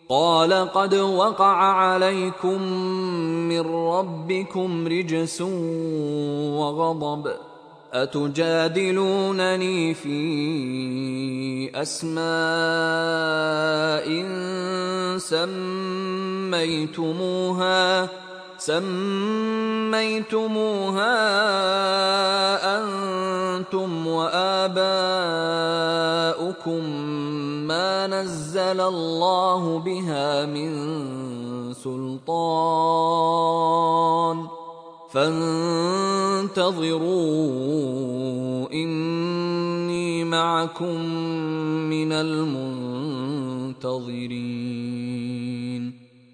قال قد وقع عليكم من ربكم رجس وغضب أتجادلونني في أسماء سميتموها أنتم وآباؤكم ما نزل الله بها من سلطان فانتظروا إني معكم من المنتظرين.